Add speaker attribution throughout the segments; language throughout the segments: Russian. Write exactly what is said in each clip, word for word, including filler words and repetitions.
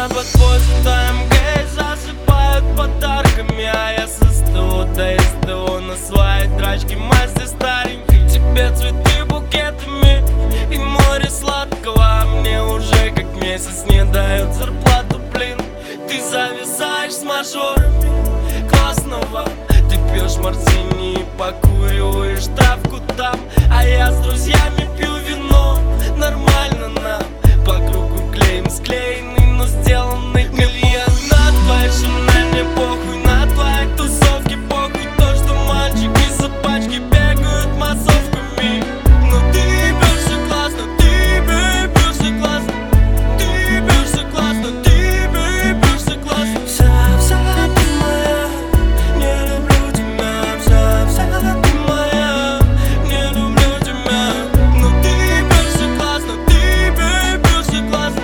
Speaker 1: под подвозят АМГ, засыпают подарками, а я со СТО до СТО на своей драчке масти старенькой. Тебе цветы букетами и море сладкого, а мне уже как месяц не дают зарплату, блин. Ты зависаешь с мажорами классного, ты пьешь мартини и покуриваешь травку там, а я с друзьями пью вино. Нормально нам, по кругу клеем склеенный, но сделанный клиент. На твоей Шанель мне похуй, на твоей тусовке похуй. То, что мальчики за пачки бегают массовками. Но ты бьешься классно, ты бьешься классно, ты бьешься классно, ты бьешься классно. Вся, вся ты моя, не люблю тебя. Вся, вся ты моя, не люблю тебя. Но ты бьешься классно, ты бьешься классно,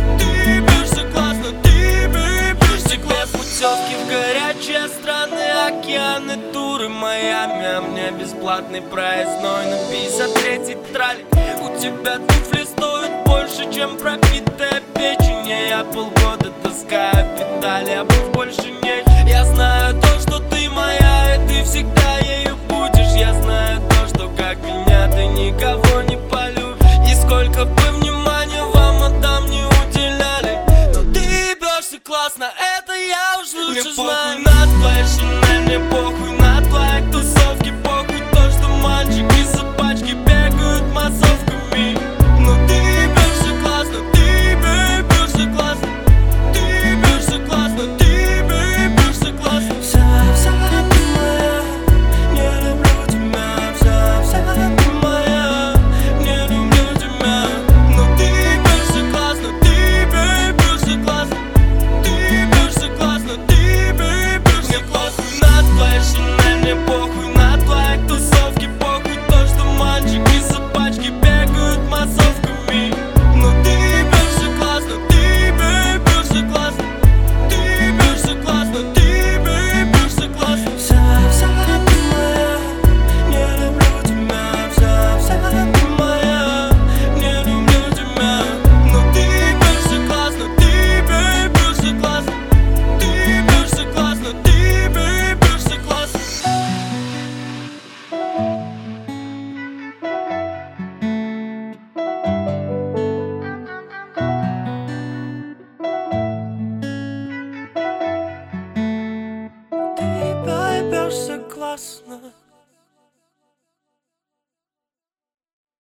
Speaker 1: ты бьешься классно, ты бьешься классно. Путевки в горячие страны, океаны, туры, Майами, а мне бесплатный проездной на пятьдесят третий тралик. У тебя туфли стоят больше, чем пропитая печень, а я полгода таскаю педали, а обувь больше нет. Я знаю то, что ты моя, и ты всегда ею будешь. Я знаю то, что как меня ты никого не полюбишь. И сколько бы внимания вам отдам не уделяли, но ты бьешься классно, это я уж лучше знаю. На твоей Шанель мне похуй, на твоей тусовке похуй. То, что мальчики за пачки бегают массовками. Но ты бьешься классно, ты бьешься классно, ты бьешься классно, ты бьешься классно. Вся, вся ты моя, не люблю тебя. Вся, вся ты моя, не люблю тебя. Но ты бьешься классно, ты бьешься классно, ты бьешься классно, ты бьешься классно. На твоей Шанель мне похуй, на твоей тусовке похуй. То, что мальчики за пачки бегают массовками. Но ты бьешься классно, ты бьешься классно, ты бьешься классно, ты бьешься классно. Вся, вся ты моя, не люблю тебя. Вся, вся ты моя, не люблю тебя. Но ты бьешься классно, ты бьешься классно, ты бьешься классно, ты бьешься классно. Ты бьешься классно.